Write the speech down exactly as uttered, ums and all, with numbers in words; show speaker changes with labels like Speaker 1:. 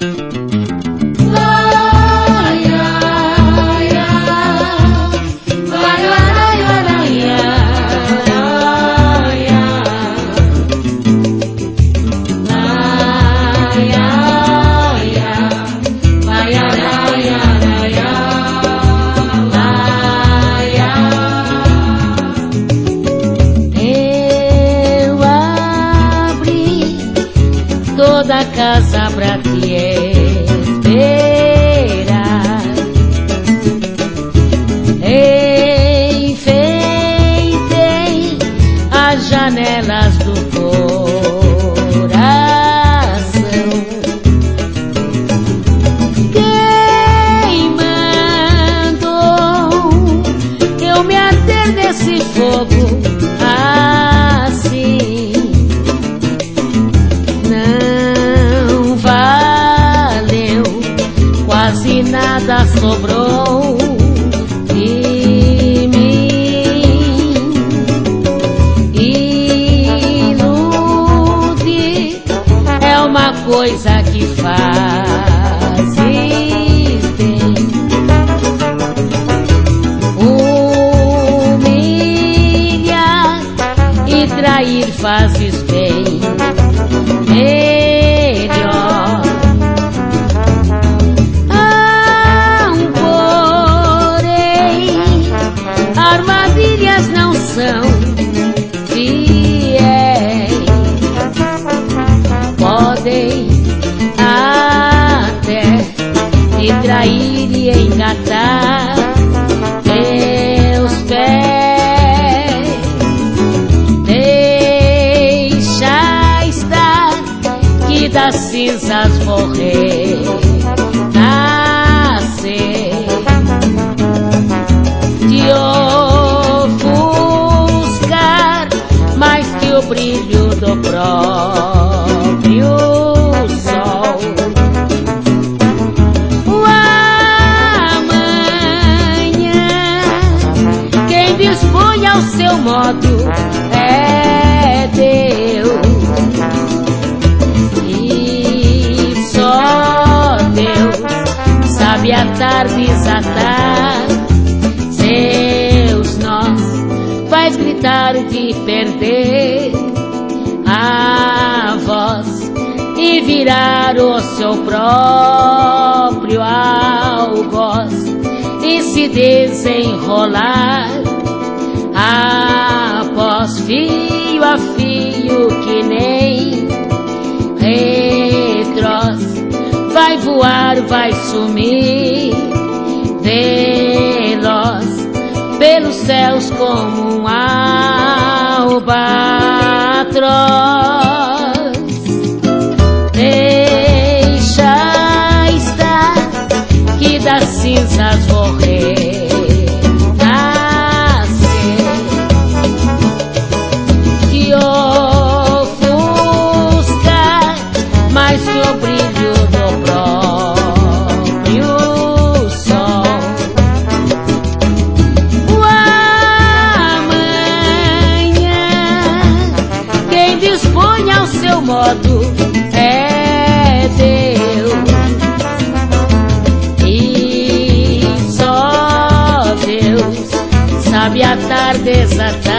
Speaker 1: Toda a casa pra te esperar, enfeitei as janelas do coração, quem mandou eu me ater nesse fogo assim? Quase nada sobrou de mim. Iludir é uma coisa que faz bem. Humilhar e trair fazes bem melhor. Armadilhas não são fiéis, podem até te trair e engatar teus pés. Deixa estar que das cinzas morrer nascer. Te ofuscar mais que o brilho do próprio sol. O amanhã, quem dispõe ao seu modo é Deus, e só Deus sabe atar, desatar seus nós, faz gritar de perder a voz e virar o seu próprio algoz e se desenrolar após fio a fio que nem retroz. Vai voar, vai sumir veloz pelos céus como um albatroz. Deixa estar que das cinzas morrer nascer. Te ofuscar mais que o brilho do próprio sol. O amanhã, quem dispõe ao seu modo é Deus, e só Deus sabe atar, desatar